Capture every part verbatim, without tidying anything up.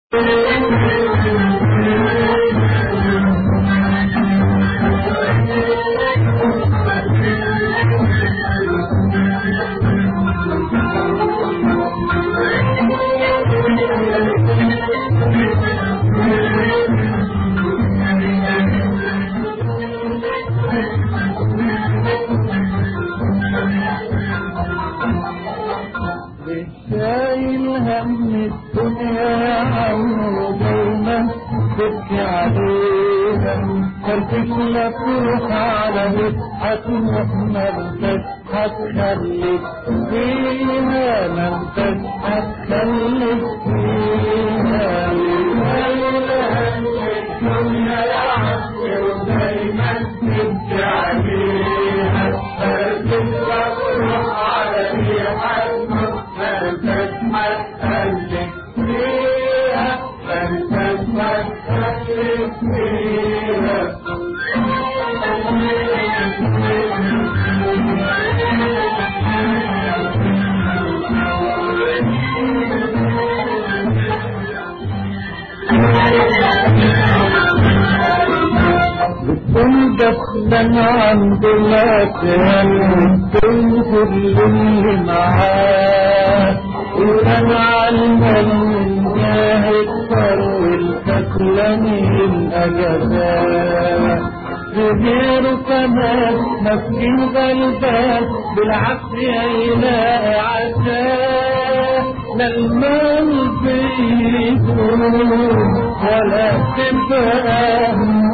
شايل هم الدنيا عمره دايما تبكي عليها فرتك لا تروح على وجهك ومرتك هتخليك فيها مرتك هتخليك فيها شايل هم الدنيا عمره دايما تبكي عليها فرتك لا تروح على وجهك فانتك هتخليك فيها فانتك هتخليك فيها بتكون دفنا عند الأكل وتنظر للي معاه وكان عالما من جاهد فرو الفكلاني الأجزاء غيره كمان مسكين غلبان بالعافية يلاقي عشاء لا المال بيدوم ولا تبقى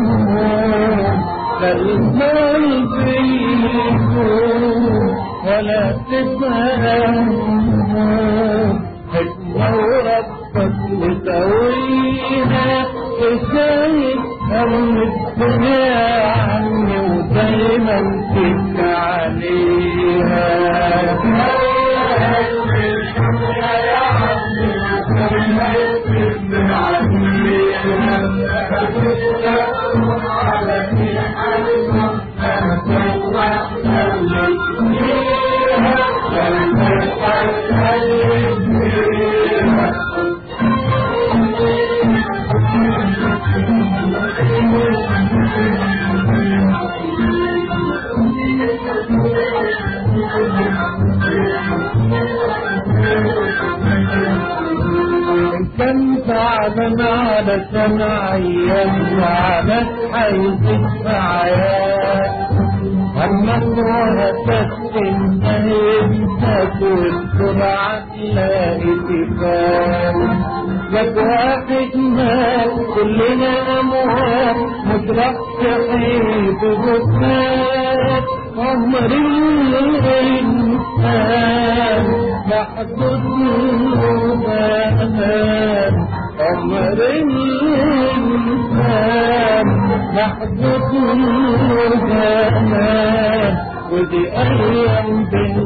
لا المال بيدوم ولا تبقى حكمة وربك وتويها وشايف هم الدنيا عني ودايما تبكي عليها كان فعلا علشان عيان وعلى حيث معايا همك وهتسكن انت والسرعة تلاقي كفاية لك واحد مات كلنا اموات مدرك شهيد بكات عمر الانسان محدود وبامان عمر الانسان محدود وبامان ودي ايام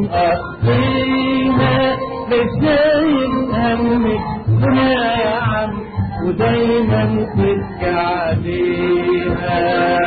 بنقضيها بشايل همك الدنيا يا عم ودايما تبكي عليها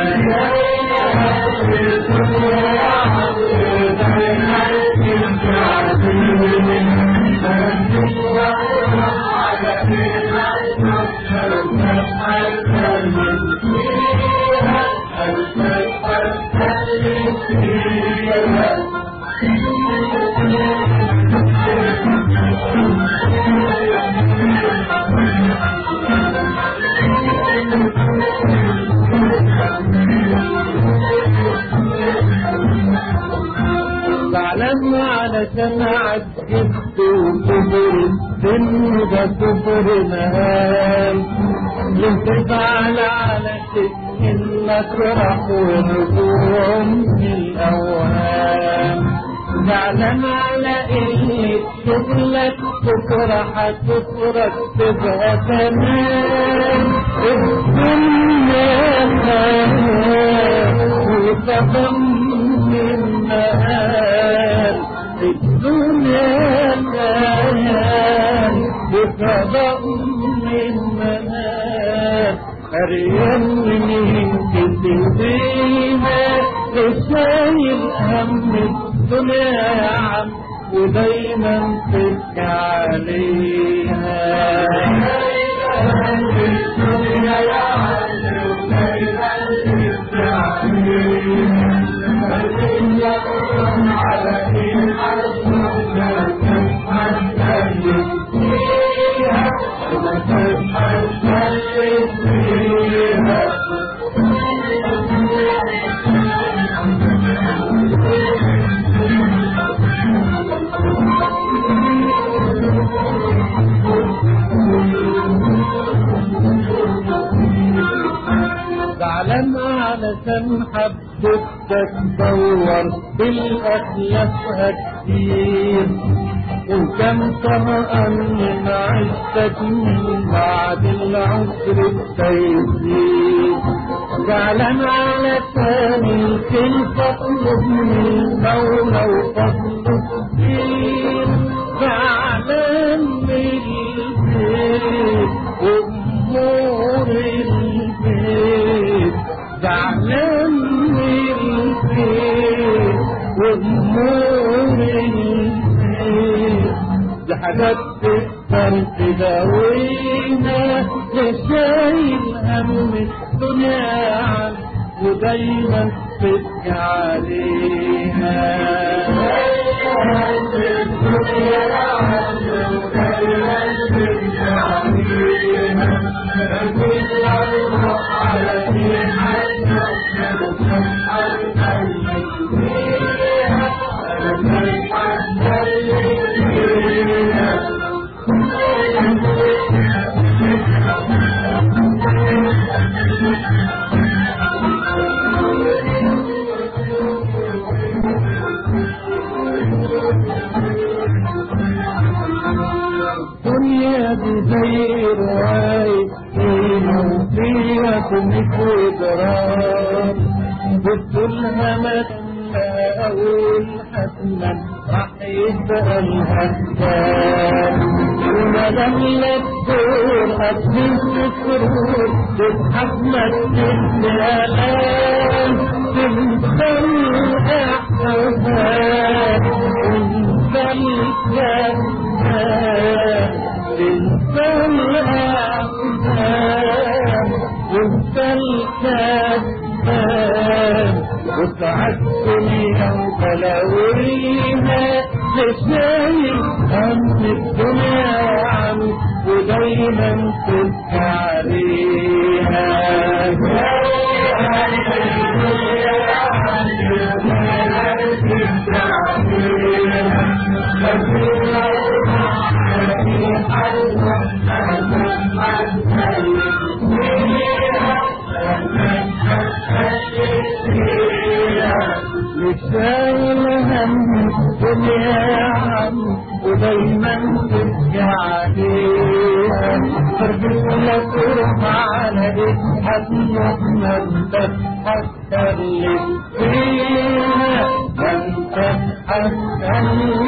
زعلان علشان عجبت وكبر السن ده كبر مهام ليه تزعل على شيء انك راح ونجوم في الاوهام زعلان على ايه شغلك بكره هتفرج تبقى تمام الدنيا خيال وتضم النهار الدنيا خيال وتضم النهار قريان من كتبيها وشايل هم الدنيا يا عم ودايما تبكي عليها علشان حبيتك دور بالأخلاقها كتير، وكم طرقا من عشتك من بعد العسر التيسير. زعلان علشان الكلفة اطلب من المولى وفضله كتير، زعلان من البيت وأمور البيت، زعلان من البيت وأمور البيت. دي حاجات تقدر تداويها، تشايل هم الدنيا عنك ودايما تبكي عليها. الدنيا دي زي رواية فيها وفيها كوميك وإجرام، بتقولها مثلا أول حتما راح يبقى الهدام، ومادام لك دور هتجيب سرور تضحك ما تجيب آلام، تنسى الأحزان وانسى الكلام، تنسى الأحزان وانسى الكلام، وسعد الدنيا وبلاويها تشايل هم الدنيا عنك ودايما تبكي عليها. شايل هم الدنيا عنك ودايما تبكي عليها، فرجولة ترفع على ايدها محمد تضحك اللي فيها، انت تضحك